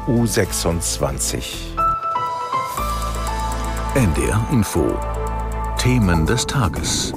EU26. NDR Info. Themen des Tages.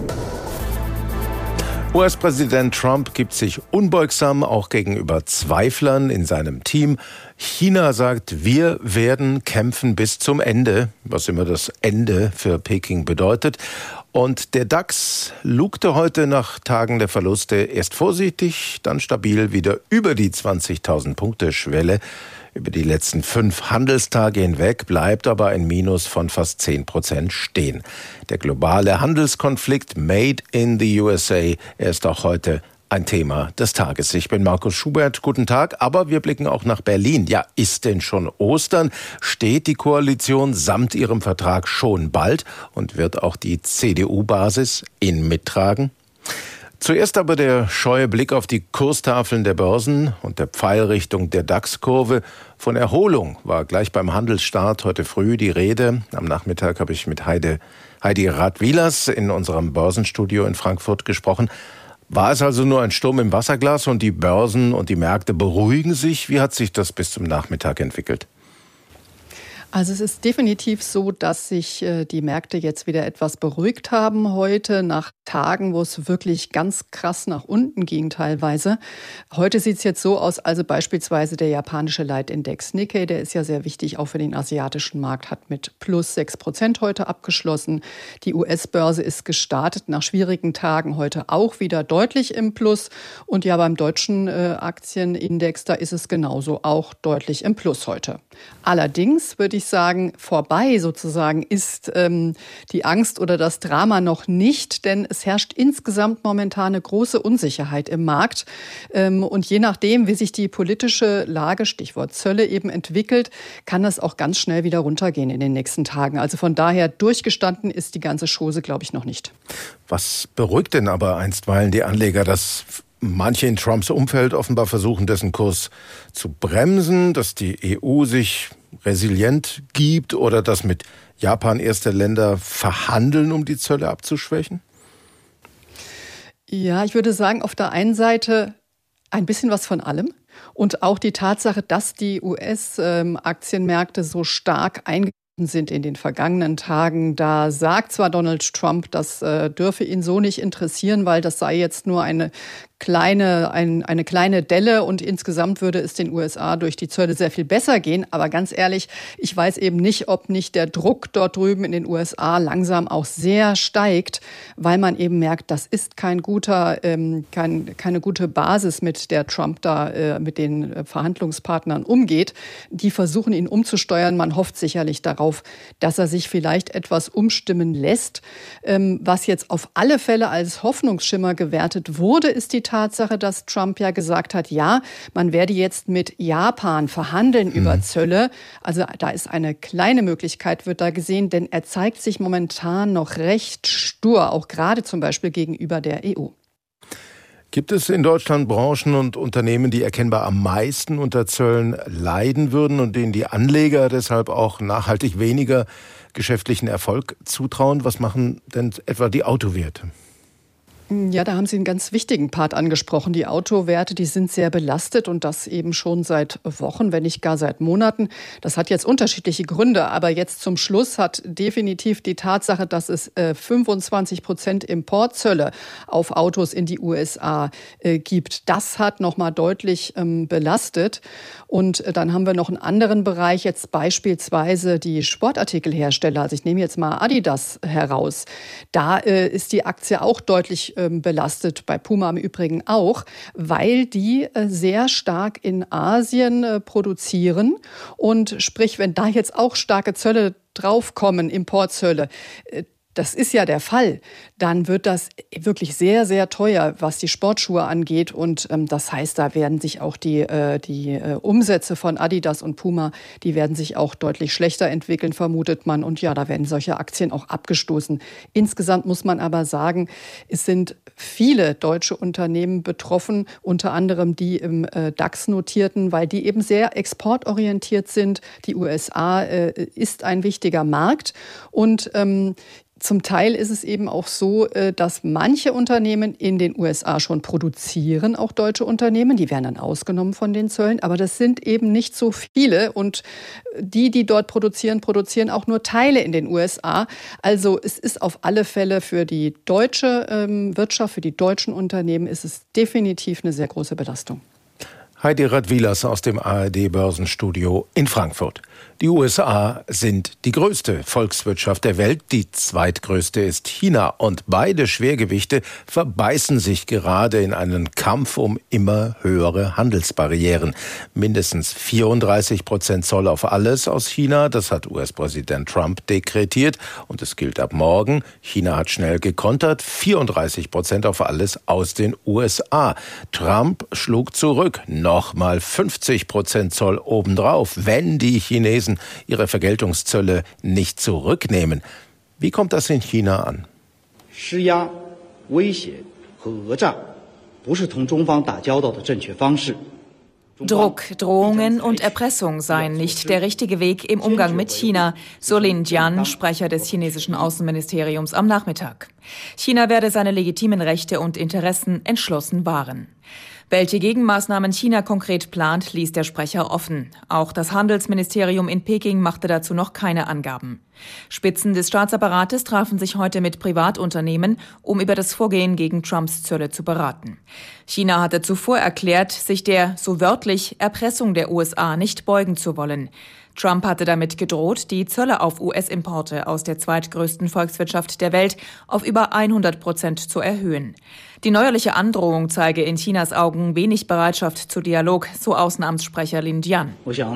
US-Präsident Trump gibt sich unbeugsam auch gegenüber Zweiflern in seinem Team. China sagt, wir werden kämpfen bis zum Ende, was immer das Ende für Peking bedeutet. Und der DAX lugte heute nach Tagen der Verluste erst vorsichtig, dann stabil wieder über die 20.000 Punkte Schwelle. Über die letzten 5 Handelstage hinweg bleibt aber ein Minus von fast 10% stehen. Der globale Handelskonflikt Made in the USA, er ist auch heute ein Thema des Tages. Ich bin Markus Schubert, guten Tag, aber wir blicken auch nach Berlin. Ja, ist denn schon Ostern? Steht die Koalition samt ihrem Vertrag schon bald? Und wird auch die CDU-Basis ihn mittragen? Zuerst aber der scheue Blick auf die Kurstafeln der Börsen und der Pfeilrichtung der DAX-Kurve. Von Erholung war gleich beim Handelsstart heute früh die Rede. Am Nachmittag habe ich mit Heidi Radwilas in unserem Börsenstudio in Frankfurt gesprochen. War es also nur ein Sturm im Wasserglas und die Börsen und die Märkte beruhigen sich? Wie hat sich das bis zum Nachmittag entwickelt? Also es ist definitiv so, dass sich die Märkte jetzt wieder etwas beruhigt haben heute, nach Tagen, wo es wirklich ganz krass nach unten ging teilweise. Heute sieht es jetzt so aus, also beispielsweise der japanische Leitindex Nikkei, der ist ja sehr wichtig auch für den asiatischen Markt, hat mit plus 6% heute abgeschlossen. Die US-Börse ist gestartet nach schwierigen Tagen heute auch wieder deutlich im Plus. Und ja, beim deutschen Aktienindex, da ist es genauso auch deutlich im Plus heute. Allerdings würde ich sagen, vorbei sozusagen ist die Angst oder das Drama noch nicht, denn es herrscht insgesamt momentan eine große Unsicherheit im Markt. Und je nachdem, wie sich die politische Lage, Stichwort Zölle, eben entwickelt, kann das auch ganz schnell wieder runtergehen in den nächsten Tagen. Also von daher durchgestanden ist die ganze Chose, glaube ich, noch nicht. Was beruhigt denn aber einstweilen die Anleger, dass manche in Trumps Umfeld offenbar versuchen, dessen Kurs zu bremsen, dass die EU sich resilient gibt oder dass mit Japan erste Länder verhandeln, um die Zölle abzuschwächen? Ja, ich würde sagen, auf der einen Seite ein bisschen was von allem. Und auch die Tatsache, dass die US-Aktienmärkte so stark eingegangen sind in den vergangenen Tagen. Da sagt zwar Donald Trump, das dürfe ihn so nicht interessieren, weil das sei jetzt nur eine kleine Delle und insgesamt würde es den USA durch die Zölle sehr viel besser gehen. Aber ganz ehrlich, ich weiß eben nicht, ob nicht der Druck dort drüben in den USA langsam auch sehr steigt, weil man eben merkt, das ist keine gute Basis, mit der Trump da mit den Verhandlungspartnern umgeht. Die versuchen, ihn umzusteuern. Man hofft sicherlich darauf, dass er sich vielleicht etwas umstimmen lässt. Was jetzt auf alle Fälle als Hoffnungsschimmer gewertet wurde, ist die Tatsache, dass Trump ja gesagt hat, ja, man werde jetzt mit Japan verhandeln über Zölle. Also da ist eine kleine Möglichkeit, wird da gesehen, denn er zeigt sich momentan noch recht stur, auch gerade zum Beispiel gegenüber der EU. Gibt es in Deutschland Branchen und Unternehmen, die erkennbar am meisten unter Zöllen leiden würden und denen die Anleger deshalb auch nachhaltig weniger geschäftlichen Erfolg zutrauen? Was machen denn etwa die Autowerte? Ja, da haben Sie einen ganz wichtigen Part angesprochen. Die Autowerte, die sind sehr belastet und das eben schon seit Wochen, wenn nicht gar seit Monaten. Das hat jetzt unterschiedliche Gründe, aber jetzt zum Schluss hat definitiv die Tatsache, dass es 25% Importzölle auf Autos in die USA gibt. Das hat nochmal deutlich belastet. Und dann haben wir noch einen anderen Bereich, jetzt beispielsweise die Sportartikelhersteller. Also ich nehme jetzt mal Adidas heraus. Da ist die Aktie auch deutlich belastet, bei Puma im Übrigen auch, weil die sehr stark in Asien produzieren. Und sprich, wenn da jetzt auch starke Zölle draufkommen, Importzölle, das ist ja der Fall, dann wird das wirklich sehr, sehr teuer, was die Sportschuhe angeht. Und das heißt, da werden sich auch die Umsätze von Adidas und Puma, die werden sich auch deutlich schlechter entwickeln, vermutet man. Und ja, da werden solche Aktien auch abgestoßen. Insgesamt muss man aber sagen, es sind viele deutsche Unternehmen betroffen, unter anderem die im DAX notierten, weil die eben sehr exportorientiert sind. Die USA ist ein wichtiger Markt und Zum Teil ist es eben auch so, dass manche Unternehmen in den USA schon produzieren, auch deutsche Unternehmen. Die werden dann ausgenommen von den Zöllen. Aber das sind eben nicht so viele. Und die dort produzieren auch nur Teile in den USA. Also es ist auf alle Fälle für die deutsche Wirtschaft, für die deutschen Unternehmen ist es definitiv eine sehr große Belastung. Heidi Radwilas aus dem ARD-Börsenstudio in Frankfurt. Die USA sind die größte Volkswirtschaft der Welt, die zweitgrößte ist China und beide Schwergewichte verbeißen sich gerade in einen Kampf um immer höhere Handelsbarrieren. Mindestens 34% Zoll auf alles aus China, das hat US-Präsident Trump dekretiert und es gilt ab morgen. China hat schnell gekontert, 34% auf alles aus den USA. Trump schlug zurück, nochmal 50% Zoll obendrauf, wenn die Chinesen ihre Vergeltungszölle nicht zurücknehmen. Wie kommt das in China an? Druck, Drohungen und Erpressung seien nicht der richtige Weg im Umgang mit China, so Lin Jian, Sprecher des chinesischen Außenministeriums am Nachmittag. China werde seine legitimen Rechte und Interessen entschlossen wahren. Welche Gegenmaßnahmen China konkret plant, ließ der Sprecher offen. Auch das Handelsministerium in Peking machte dazu noch keine Angaben. Spitzen des Staatsapparates trafen sich heute mit Privatunternehmen, um über das Vorgehen gegen Trumps Zölle zu beraten. China hatte zuvor erklärt, sich der, so wörtlich, Erpressung der USA nicht beugen zu wollen. Trump hatte damit gedroht, die Zölle auf US-Importe aus der zweitgrößten Volkswirtschaft der Welt auf über 100% zu erhöhen. Die neuerliche Androhung zeige in Chinas Augen wenig Bereitschaft zu Dialog, so Außenamtssprecher Lin Jian.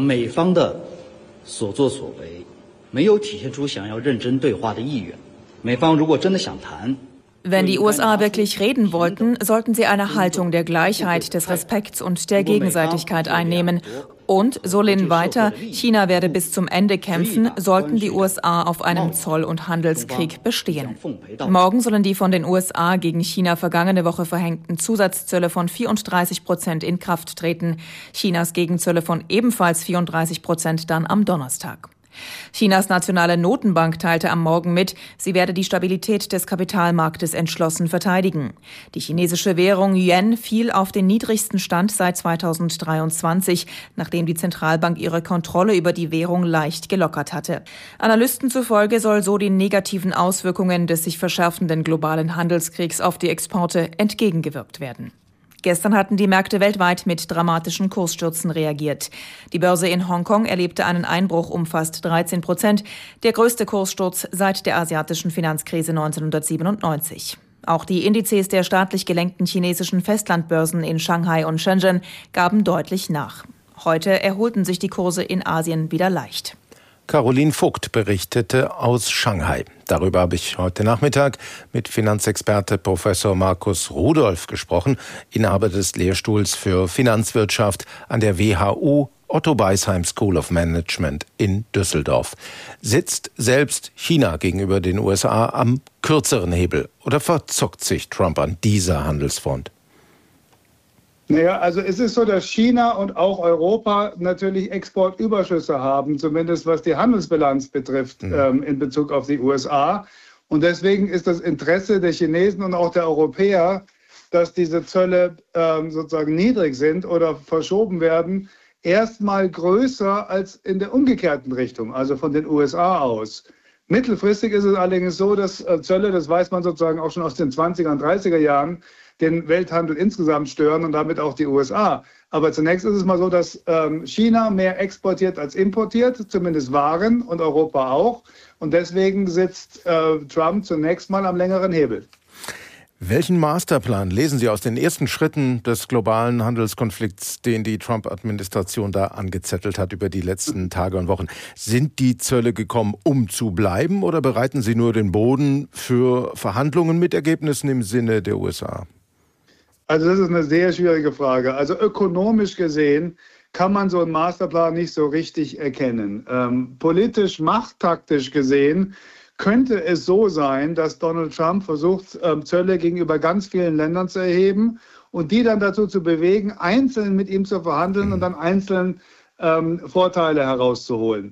Wenn die USA wirklich reden wollten, sollten sie eine Haltung der Gleichheit, des Respekts und der Gegenseitigkeit einnehmen. Und, so Lin weiter, China werde bis zum Ende kämpfen, sollten die USA auf einem Zoll- und Handelskrieg bestehen. Morgen sollen die von den USA gegen China vergangene Woche verhängten Zusatzzölle von 34% in Kraft treten. Chinas Gegenzölle von ebenfalls 34% dann am Donnerstag. Chinas nationale Notenbank teilte am Morgen mit, sie werde die Stabilität des Kapitalmarktes entschlossen verteidigen. Die chinesische Währung Yuan fiel auf den niedrigsten Stand seit 2023, nachdem die Zentralbank ihre Kontrolle über die Währung leicht gelockert hatte. Analysten zufolge soll so den negativen Auswirkungen des sich verschärfenden globalen Handelskriegs auf die Exporte entgegengewirkt werden. Gestern hatten die Märkte weltweit mit dramatischen Kursstürzen reagiert. Die Börse in Hongkong erlebte einen Einbruch um fast 13%, der größte Kurssturz seit der asiatischen Finanzkrise 1997. Auch die Indizes der staatlich gelenkten chinesischen Festlandbörsen in Shanghai und Shenzhen gaben deutlich nach. Heute erholten sich die Kurse in Asien wieder leicht. Caroline Vogt berichtete aus Shanghai. Darüber habe ich heute Nachmittag mit Finanzexperte Professor Markus Rudolph gesprochen, Inhaber des Lehrstuhls für Finanzwirtschaft an der WHU Otto Beisheim School of Management in Düsseldorf. Sitzt selbst China gegenüber den USA am kürzeren Hebel oder verzockt sich Trump an dieser Handelsfront? Naja, also es ist so, dass China und auch Europa natürlich Exportüberschüsse haben, zumindest was die Handelsbilanz betrifft, in Bezug auf die USA. Und deswegen ist das Interesse der Chinesen und auch der Europäer, dass diese Zölle sozusagen niedrig sind oder verschoben werden, erstmal größer als in der umgekehrten Richtung, also von den USA aus. Mittelfristig ist es allerdings so, dass Zölle, das weiß man sozusagen auch schon aus den 20er und 30er Jahren, den Welthandel insgesamt stören und damit auch die USA. Aber zunächst ist es mal so, dass China mehr exportiert als importiert, zumindest Waren, und Europa auch. Und deswegen sitzt Trump zunächst mal am längeren Hebel. Welchen Masterplan lesen Sie aus den ersten Schritten des globalen Handelskonflikts, den die Trump-Administration da angezettelt hat über die letzten Tage und Wochen? Sind die Zölle gekommen, um zu bleiben, oder bereiten sie nur den Boden für Verhandlungen mit Ergebnissen im Sinne der USA? Also das ist eine sehr schwierige Frage. Also ökonomisch gesehen kann man so einen Masterplan nicht so richtig erkennen. Politisch, machttaktisch gesehen könnte es so sein, dass Donald Trump versucht, Zölle gegenüber ganz vielen Ländern zu erheben und die dann dazu zu bewegen, einzeln mit ihm zu verhandeln und dann einzeln Vorteile herauszuholen.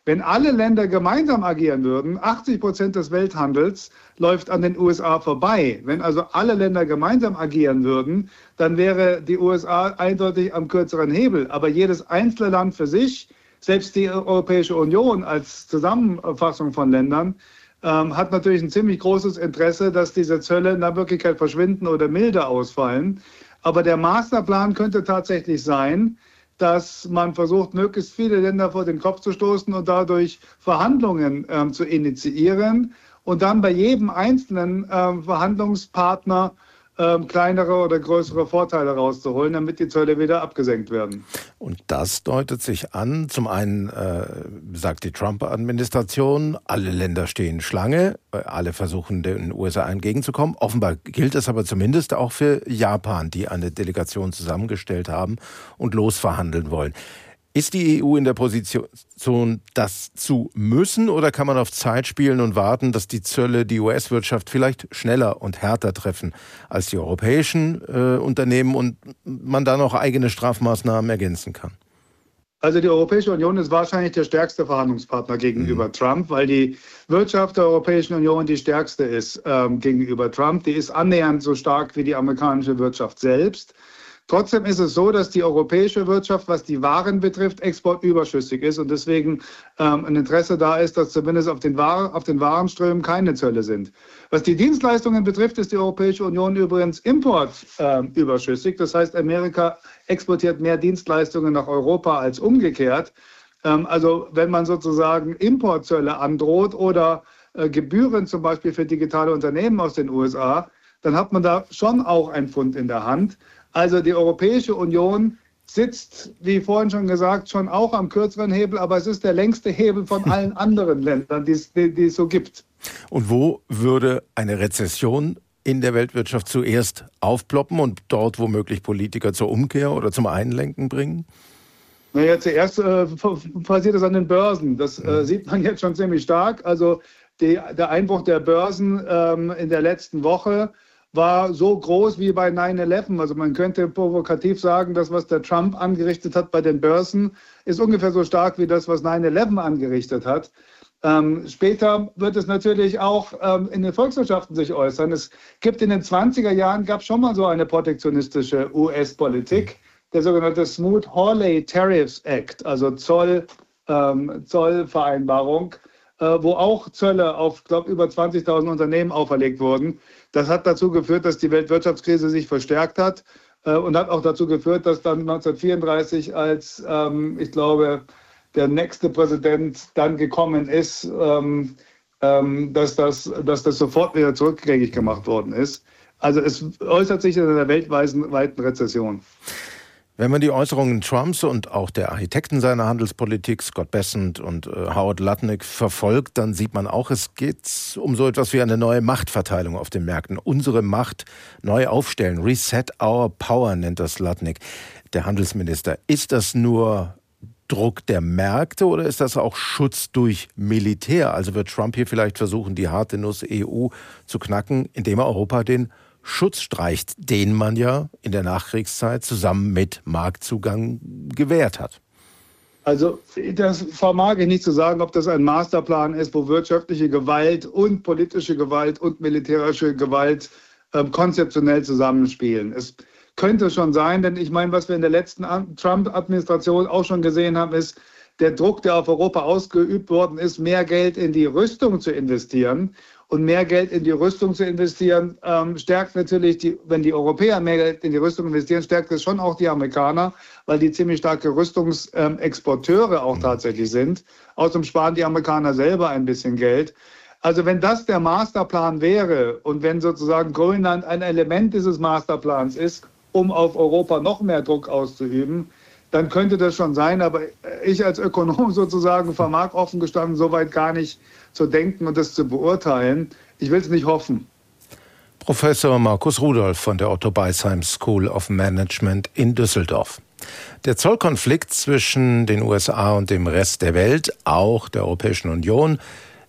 Wenn alle Länder gemeinsam agieren würden, 80% des Welthandels läuft an den USA vorbei. Wenn also alle Länder gemeinsam agieren würden, dann wäre die USA eindeutig am kürzeren Hebel. Aber jedes einzelne Land für sich, selbst die Europäische Union als Zusammenfassung von Ländern, hat natürlich ein ziemlich großes Interesse, dass diese Zölle in der Wirklichkeit verschwinden oder milder ausfallen. Aber der Masterplan könnte tatsächlich sein, dass man versucht, möglichst viele Länder vor den Kopf zu stoßen und dadurch Verhandlungen zu initiieren und dann bei jedem einzelnen Verhandlungspartner kleinere oder größere Vorteile rauszuholen, damit die Zölle wieder abgesenkt werden. Und das deutet sich an. Zum einen sagt die Trump-Administration, alle Länder stehen Schlange, alle versuchen den USA entgegenzukommen. Offenbar gilt es aber zumindest auch für Japan, die eine Delegation zusammengestellt haben und losverhandeln wollen. Ist die EU in der Position, das zu müssen, oder kann man auf Zeit spielen und warten, dass die Zölle die US-Wirtschaft vielleicht schneller und härter treffen als die europäischen Unternehmen und man dann auch eigene Strafmaßnahmen ergänzen kann? Also die Europäische Union ist wahrscheinlich der stärkste Verhandlungspartner gegenüber Trump, weil die Wirtschaft der Europäischen Union die stärkste ist gegenüber Trump. Die ist annähernd so stark wie die amerikanische Wirtschaft selbst. Trotzdem ist es so, dass die europäische Wirtschaft, was die Waren betrifft, exportüberschüssig ist und deswegen ein Interesse da ist, dass zumindest auf den Warenströmen keine Zölle sind. Was die Dienstleistungen betrifft, ist die Europäische Union übrigens importüberschüssig. Das heißt, Amerika exportiert mehr Dienstleistungen nach Europa als umgekehrt. Also wenn man sozusagen Importzölle androht oder Gebühren zum Beispiel für digitale Unternehmen aus den USA, dann hat man da schon auch ein Pfund in der Hand. Also die Europäische Union sitzt, wie vorhin schon gesagt, schon auch am kürzeren Hebel, aber es ist der längste Hebel von allen anderen Ländern, die es so gibt. Und wo würde eine Rezession in der Weltwirtschaft zuerst aufploppen und dort womöglich Politiker zur Umkehr oder zum Einlenken bringen? Naja, zuerst passiert es an den Börsen. Das sieht man jetzt schon ziemlich stark. Also der Einbruch der Börsen in der letzten Woche war so groß wie bei 9/11. Also man könnte provokativ sagen, das, was der Trump angerichtet hat bei den Börsen, ist ungefähr so stark wie das, was 9/11 angerichtet hat. Später wird es natürlich auch in den Volkswirtschaften sich äußern. Es gibt in den 20er Jahren gab schon mal so eine protektionistische US-Politik, der sogenannte Smoot-Hawley Tariffs Act, also Zollvereinbarung, wo auch Zölle auf, glaube ich, über 20.000 Unternehmen auferlegt wurden. Das hat dazu geführt, dass die Weltwirtschaftskrise sich verstärkt hat und hat auch dazu geführt, dass dann 1934, als ich glaube, der nächste Präsident dann gekommen ist, dass das sofort wieder zurückgängig gemacht worden ist. Also es äußert sich in einer weltweiten Rezession. Wenn man die Äußerungen Trumps und auch der Architekten seiner Handelspolitik, Scott Bessent und Howard Lutnick, verfolgt, dann sieht man auch, es geht um so etwas wie eine neue Machtverteilung auf den Märkten. Unsere Macht neu aufstellen. Reset our power nennt das Lutnick, der Handelsminister. Ist das nur Druck der Märkte oder ist das auch Schutz durch Militär? Also wird Trump hier vielleicht versuchen, die harte Nuss EU zu knacken, indem er Europa den Schutz streicht, den man ja in der Nachkriegszeit zusammen mit Marktzugang gewährt hat. Also das vermag ich nicht zu sagen, ob das ein Masterplan ist, wo wirtschaftliche Gewalt und politische Gewalt und militärische Gewalt konzeptionell zusammenspielen. Es könnte schon sein, denn ich meine, was wir in der letzten Trump-Administration auch schon gesehen haben, ist der Druck, der auf Europa ausgeübt worden ist, mehr Geld in die Rüstung zu investieren. Und mehr Geld in die Rüstung zu investieren, stärkt natürlich, wenn die Europäer mehr Geld in die Rüstung investieren, stärkt es schon auch die Amerikaner, weil die ziemlich starke Rüstungsexporteure auch tatsächlich sind. Außerdem sparen die Amerikaner selber ein bisschen Geld. Also wenn das der Masterplan wäre und wenn sozusagen Grönland ein Element dieses Masterplans ist, um auf Europa noch mehr Druck auszuüben, dann könnte das schon sein. Aber ich als Ökonom sozusagen vermag offen gestanden soweit gar nicht zu denken und das zu beurteilen. Ich will es nicht hoffen. Professor Markus Rudolph von der Otto Beisheim School of Management in Düsseldorf. Der Zollkonflikt zwischen den USA und dem Rest der Welt, auch der Europäischen Union,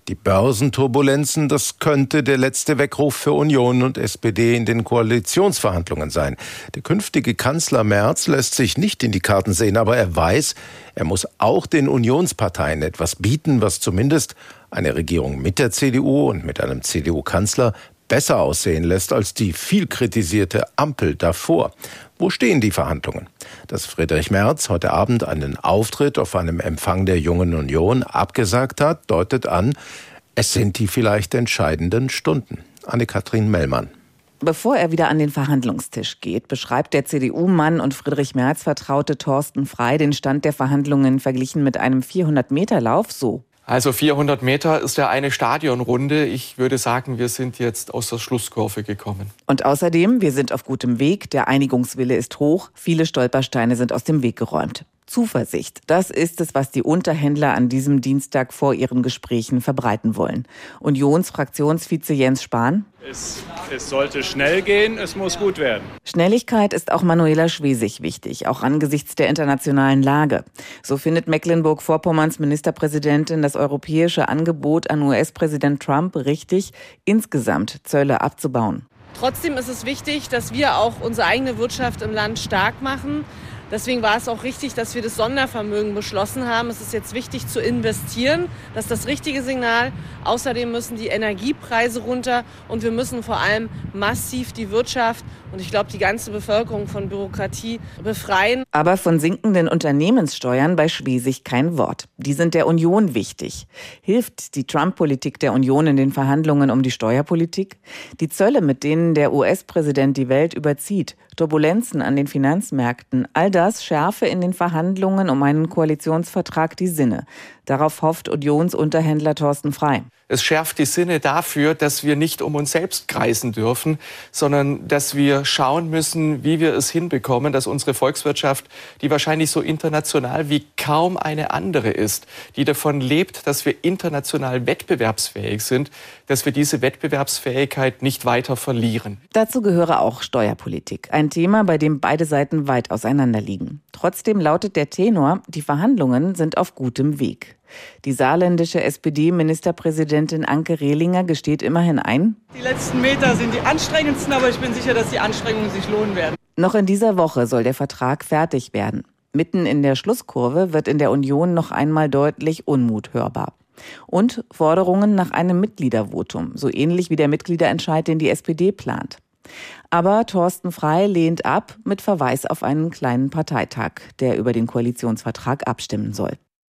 Die Börsenturbulenzen, das könnte der letzte Weckruf für Union und SPD in den Koalitionsverhandlungen sein. Der künftige Kanzler Merz lässt sich nicht in die Karten sehen, aber er weiß, er muss auch den Unionsparteien etwas bieten, was zumindest eine Regierung mit der CDU und mit einem CDU-Kanzler besser aussehen lässt als die viel kritisierte Ampel davor. Wo stehen die Verhandlungen? Dass Friedrich Merz heute Abend einen Auftritt auf einem Empfang der Jungen Union abgesagt hat, deutet an, es sind die vielleicht entscheidenden Stunden. Anne-Kathrin Mellmann. Bevor er wieder an den Verhandlungstisch geht, beschreibt der CDU-Mann und Friedrich Merz Vertraute Thorsten Frey den Stand der Verhandlungen verglichen mit einem 400-Meter-Lauf so. Also 400 Meter ist ja eine Stadionrunde. Ich würde sagen, wir sind jetzt aus der Schlusskurve gekommen. Und außerdem, wir sind auf gutem Weg, der Einigungswille ist hoch, viele Stolpersteine sind aus dem Weg geräumt. Zuversicht, das ist es, was die Unterhändler an diesem Dienstag vor ihren Gesprächen verbreiten wollen. Unionsfraktionsvize Jens Spahn: Es sollte schnell gehen, es muss gut werden. Schnelligkeit ist auch Manuela Schwesig wichtig, auch angesichts der internationalen Lage. So findet Mecklenburg-Vorpommerns Ministerpräsidentin das europäische Angebot an US-Präsident Trump richtig, insgesamt Zölle abzubauen. Trotzdem ist es wichtig, dass wir auch unsere eigene Wirtschaft im Land stark machen. Deswegen war es auch richtig, dass wir das Sondervermögen beschlossen haben. Es ist jetzt wichtig zu investieren. Das ist das richtige Signal. Außerdem müssen die Energiepreise runter und wir müssen vor allem massiv die Wirtschaft und ich glaube die ganze Bevölkerung von Bürokratie befreien. Aber von sinkenden Unternehmenssteuern bei Schwesig kein Wort. Die sind der Union wichtig. Hilft die Trump-Politik der Union in den Verhandlungen um die Steuerpolitik? Die Zölle, mit denen der US-Präsident die Welt überzieht, Turbulenzen an den Finanzmärkten, all das schärfe in den Verhandlungen um einen Koalitionsvertrag die Sinne. Darauf hofft Unionsunterhändler Thorsten Frey. Es schärft die Sinne dafür, dass wir nicht um uns selbst kreisen dürfen, sondern dass wir schauen müssen, wie wir es hinbekommen, dass unsere Volkswirtschaft, die wahrscheinlich so international wie kaum eine andere ist, die davon lebt, dass wir international wettbewerbsfähig sind, dass wir diese Wettbewerbsfähigkeit nicht weiter verlieren. Dazu gehöre auch Steuerpolitik. Ein Thema, bei dem beide Seiten weit auseinander liegen. Trotzdem lautet der Tenor, die Verhandlungen sind auf gutem Weg. Die saarländische SPD-Ministerpräsidentin Anke Rehlinger gesteht immerhin ein: Die letzten Meter sind die anstrengendsten, aber ich bin sicher, dass die Anstrengungen sich lohnen werden. Noch in dieser Woche soll der Vertrag fertig werden. Mitten in der Schlusskurve wird in der Union noch einmal deutlich Unmut hörbar. Und Forderungen nach einem Mitgliedervotum, so ähnlich wie der Mitgliederentscheid, den die SPD plant. Aber Thorsten Frey lehnt ab mit Verweis auf einen kleinen Parteitag, der über den Koalitionsvertrag abstimmen soll.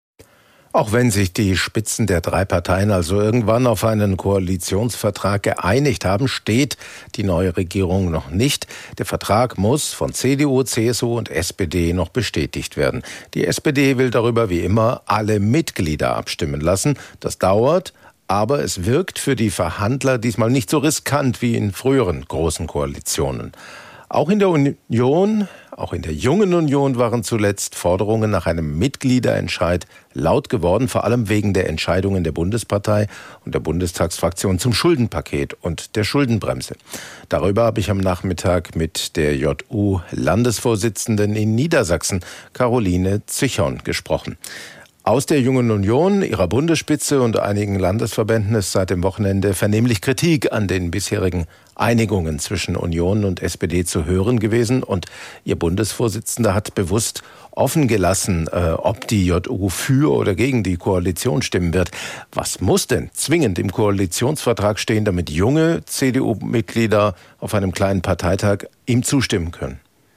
Auch wenn sich die Spitzen der drei Parteien also irgendwann auf einen Koalitionsvertrag geeinigt haben, steht die neue Regierung noch nicht. Der Vertrag muss von CDU, CSU und SPD noch bestätigt werden. Die SPD will darüber wie immer alle Mitglieder abstimmen lassen. Das dauert, aber es wirkt für die Verhandler diesmal nicht so riskant wie in früheren großen Koalitionen. Auch in der Union, auch in der Jungen Union waren zuletzt Forderungen nach einem Mitgliederentscheid laut geworden, vor allem wegen der Entscheidungen der Bundespartei und der Bundestagsfraktion zum Schuldenpaket und der Schuldenbremse. Darüber habe ich am Nachmittag mit der JU-Landesvorsitzenden in Niedersachsen, Caroline Zichon, gesprochen. Aus der Jungen Union, ihrer Bundesspitze und einigen Landesverbänden ist seit dem Wochenende vernehmlich Kritik an den bisherigen Einigungen zwischen Union und SPD zu hören gewesen. Und ihr Bundesvorsitzender hat bewusst offen gelassen, ob die JU für oder gegen die Koalition stimmen wird. Was muss denn zwingend im Koalitionsvertrag stehen, damit junge CDU-Mitglieder auf einem kleinen Parteitag ihm zustimmen können?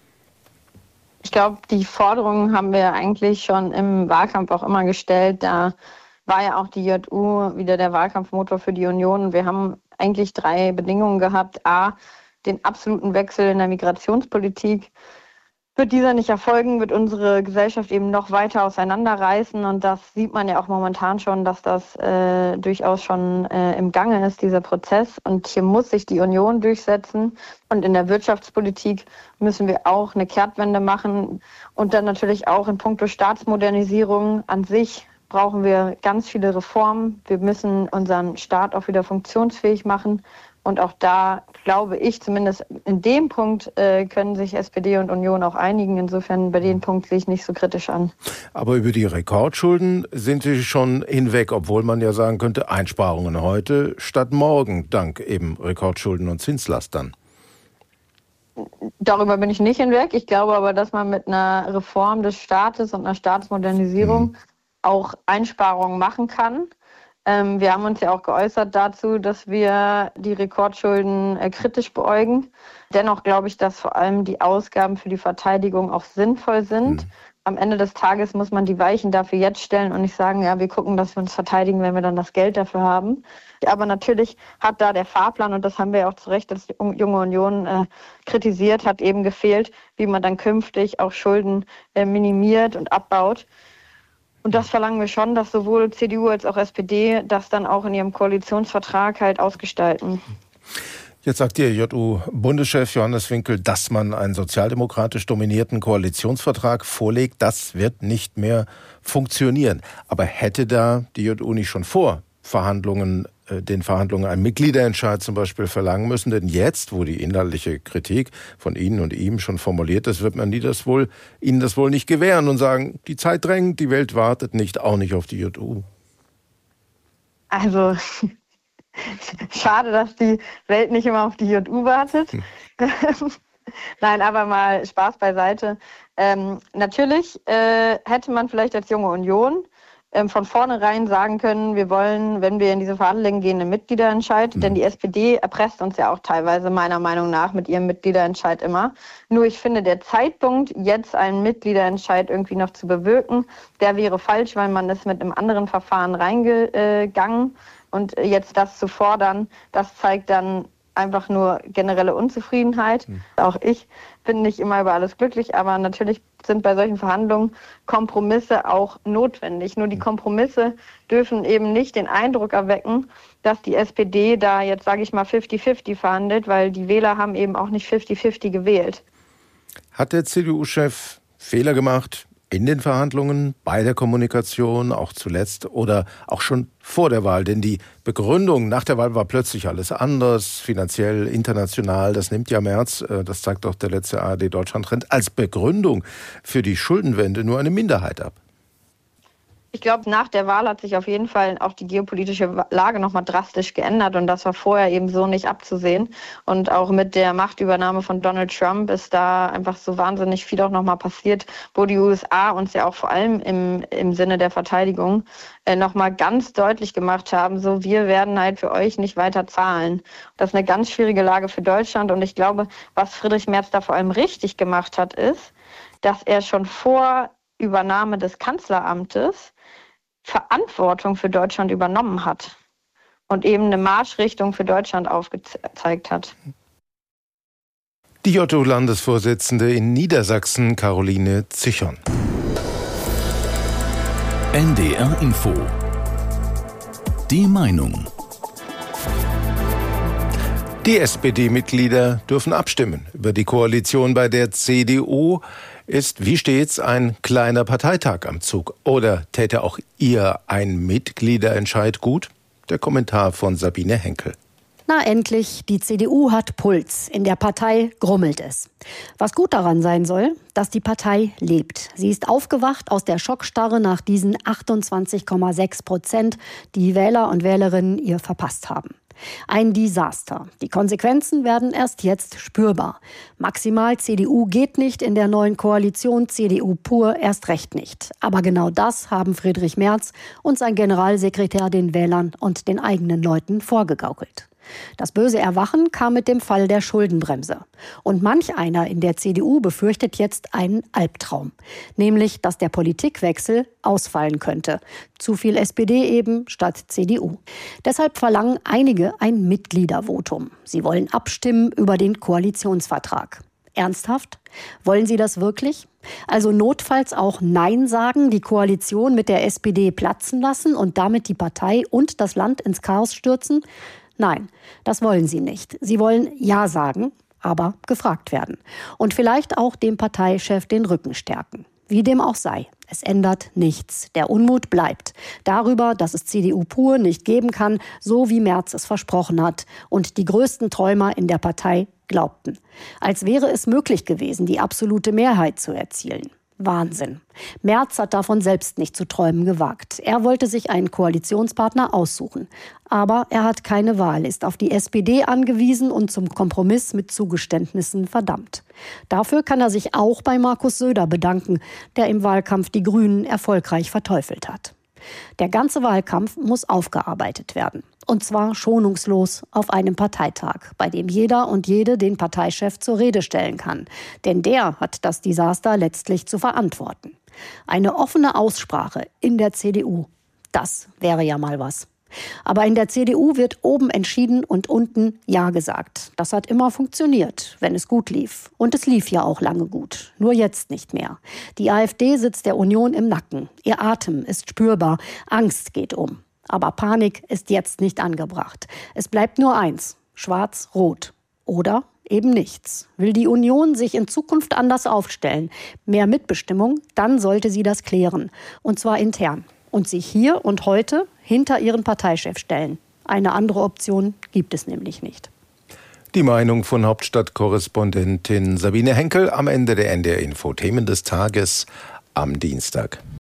Ich glaube, die Forderungen haben wir eigentlich schon im Wahlkampf auch immer gestellt. Da war ja auch die JU wieder der Wahlkampfmotor für die Union. Wir haben eigentlich 3 Bedingungen gehabt. A, den absoluten Wechsel in der Migrationspolitik. Wird dieser nicht erfolgen, wird unsere Gesellschaft eben noch weiter auseinanderreißen. Und das sieht man ja auch momentan schon, dass das durchaus schon im Gange ist, dieser Prozess. Und hier muss sich die Union durchsetzen. Und in der Wirtschaftspolitik müssen wir auch eine Kehrtwende machen. Und dann natürlich auch in puncto Staatsmodernisierung an sich brauchen wir ganz viele Reformen. Wir müssen unseren Staat auch wieder funktionsfähig machen. Und auch da glaube ich, zumindest in dem Punkt können sich SPD und Union auch einigen. Insofern bei dem Punkt sehe ich nicht so kritisch an. Aber über die Rekordschulden sind Sie schon hinweg, obwohl man ja sagen könnte, Einsparungen heute statt morgen, dank eben Rekordschulden und Zinslastern. Darüber bin ich nicht hinweg. Ich glaube aber, dass man mit einer Reform des Staates und einer Staatsmodernisierung auch Einsparungen machen kann. Wir haben uns ja auch geäußert dazu, dass wir die Rekordschulden kritisch beäugen. Dennoch glaube ich, dass vor allem die Ausgaben für die Verteidigung auch sinnvoll sind. Am Ende des Tages muss man die Weichen dafür jetzt stellen und nicht sagen, ja, wir gucken, dass wir uns verteidigen, wenn wir dann das Geld dafür haben. Aber natürlich hat da der Fahrplan, und das haben wir ja auch zu Recht als Junge Union kritisiert, hat eben gefehlt, wie man dann künftig auch Schulden minimiert und abbaut. Und das verlangen wir schon, dass sowohl CDU als auch SPD das dann auch in ihrem Koalitionsvertrag halt ausgestalten. Jetzt sagt Ihr JU-Bundeschef Johannes Winkel, dass man einen sozialdemokratisch dominierten Koalitionsvertrag vorlegt. Das wird nicht mehr funktionieren. Aber hätte da die JU nicht schon vor den Verhandlungen einen Mitgliederentscheid zum Beispiel verlangen müssen? Denn jetzt, wo die inhaltliche Kritik von Ihnen und ihm schon formuliert ist, wird man Ihnen das wohl nicht gewähren und sagen, die Zeit drängt, die Welt wartet nicht, auch nicht auf die JU. Also schade, dass die Welt nicht immer auf die JU wartet. Nein, aber mal Spaß beiseite. Natürlich hätte man vielleicht als Junge Union von vornherein sagen können, wir wollen, wenn wir in diese Verhandlungen gehen, einen Mitgliederentscheid. Denn die SPD erpresst uns ja auch teilweise meiner Meinung nach mit ihrem Mitgliederentscheid immer. Nur ich finde, der Zeitpunkt, jetzt einen Mitgliederentscheid irgendwie noch zu bewirken, der wäre falsch, weil man ist mit einem anderen Verfahren reingegangen. Und jetzt das zu fordern, das zeigt dann einfach nur generelle Unzufriedenheit. Auch ich bin nicht immer über alles glücklich, aber natürlich sind bei solchen Verhandlungen Kompromisse auch notwendig. Nur die Kompromisse dürfen eben nicht den Eindruck erwecken, dass die SPD da jetzt, sage ich mal, 50-50 verhandelt, weil die Wähler haben eben auch nicht 50-50 gewählt. Hat der CDU-Chef Fehler gemacht in den Verhandlungen, bei der Kommunikation, auch zuletzt oder auch schon vor der Wahl? Denn die Begründung nach der Wahl war plötzlich alles anders, finanziell, international. Das nimmt ja Merz, das zeigt auch der letzte ARD-Deutschland-Trend, als Begründung für die Schuldenwende nur eine Minderheit ab. Ich glaube, nach der Wahl hat sich auf jeden Fall auch die geopolitische Lage nochmal drastisch geändert und das war vorher eben so nicht abzusehen. Und auch mit der Machtübernahme von Donald Trump ist da einfach so wahnsinnig viel auch nochmal passiert, wo die USA uns ja auch vor allem im Sinne der Verteidigung nochmal ganz deutlich gemacht haben, so wir werden halt für euch nicht weiter zahlen. Das ist eine ganz schwierige Lage für Deutschland und ich glaube, was Friedrich Merz da vor allem richtig gemacht hat, ist, dass er schon vor Übernahme des Kanzleramtes Verantwortung für Deutschland übernommen hat und eben eine Marschrichtung für Deutschland aufgezeigt hat. Die JU-Landesvorsitzende in Niedersachsen, Caroline Zichon. NDR Info. Die Meinung. Die SPD-Mitglieder dürfen abstimmen über die Koalition, bei der CDU ist wie stets ein kleiner Parteitag am Zug. Oder täte auch ihr ein Mitgliederentscheid gut? Der Kommentar von Sabine Henkel. Na endlich, die CDU hat Puls. In der Partei grummelt es. Was gut daran sein soll, dass die Partei lebt. Sie ist aufgewacht aus der Schockstarre nach diesen 28,6%, die Wähler und Wählerinnen ihr verpasst haben. Ein Desaster. Die Konsequenzen werden erst jetzt spürbar. Maximal CDU geht nicht in der neuen Koalition, CDU pur erst recht nicht. Aber genau das haben Friedrich Merz und sein Generalsekretär den Wählern und den eigenen Leuten vorgegaukelt. Das böse Erwachen kam mit dem Fall der Schuldenbremse. Und manch einer in der CDU befürchtet jetzt einen Albtraum. Nämlich, dass der Politikwechsel ausfallen könnte. Zu viel SPD eben statt CDU. Deshalb verlangen einige ein Mitgliedervotum. Sie wollen abstimmen über den Koalitionsvertrag. Ernsthaft? Wollen Sie das wirklich? Also notfalls auch Nein sagen, die Koalition mit der SPD platzen lassen und damit die Partei und das Land ins Chaos stürzen? Nein, das wollen sie nicht. Sie wollen Ja sagen, aber gefragt werden. Und vielleicht auch dem Parteichef den Rücken stärken. Wie dem auch sei. Es ändert nichts. Der Unmut bleibt. Darüber, dass es CDU pur nicht geben kann, so wie Merz es versprochen hat. Und die größten Träumer in der Partei glaubten. Als wäre es möglich gewesen, die absolute Mehrheit zu erzielen. Wahnsinn. Merz hat davon selbst nicht zu träumen gewagt. Er wollte sich einen Koalitionspartner aussuchen. Aber er hat keine Wahl, ist auf die SPD angewiesen und zum Kompromiss mit Zugeständnissen verdammt. Dafür kann er sich auch bei Markus Söder bedanken, der im Wahlkampf die Grünen erfolgreich verteufelt hat. Der ganze Wahlkampf muss aufgearbeitet werden. Und zwar schonungslos auf einem Parteitag, bei dem jeder und jede den Parteichef zur Rede stellen kann. Denn der hat das Desaster letztlich zu verantworten. Eine offene Aussprache in der CDU, das wäre ja mal was. Aber in der CDU wird oben entschieden und unten Ja gesagt. Das hat immer funktioniert, wenn es gut lief. Und es lief ja auch lange gut. Nur jetzt nicht mehr. Die AfD sitzt der Union im Nacken. Ihr Atem ist spürbar. Angst geht um. Aber Panik ist jetzt nicht angebracht. Es bleibt nur eins: Schwarz-Rot. Oder eben nichts. Will die Union sich in Zukunft anders aufstellen, mehr Mitbestimmung, dann sollte sie das klären. Und zwar intern. Und sich hier und heute hinter ihren Parteichef stellen. Eine andere Option gibt es nämlich nicht. Die Meinung von Hauptstadtkorrespondentin Sabine Henkel am Ende der NDR Info. Themen des Tages am Dienstag.